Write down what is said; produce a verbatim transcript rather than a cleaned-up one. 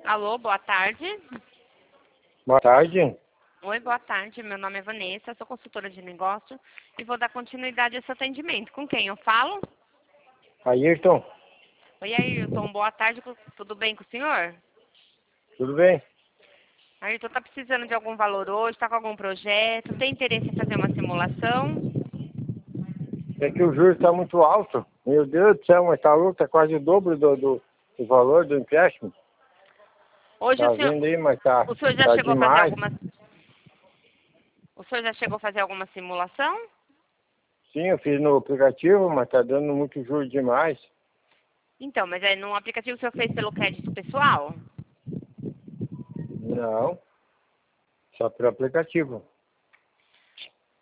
Alô, boa tarde. Boa tarde. Oi, boa tarde. Meu nome é Vanessa, sou consultora de negócio e vou dar continuidade a esse atendimento. Com quem eu falo? Ayrton, Oi, Ayrton. Boa tarde. Tudo bem com o senhor? tudo bem? Ayrton, tá precisando de algum valor hoje? Tá com algum projeto? Tem interesse em fazer uma simulação? É que o juros está muito alto. Meu Deus do céu, mas está louco, está quase o dobro do, do, do valor do empréstimo. Hoje Tá o senhor, vendo aí, mas tá, o senhor já tá chegou a fazer demais. alguma... O senhor já chegou a fazer alguma simulação? Sim, eu fiz no aplicativo, mas tá dando muito juros demais. Então, mas é no aplicativo o senhor fez pelo crédito pessoal? Não, só pelo aplicativo.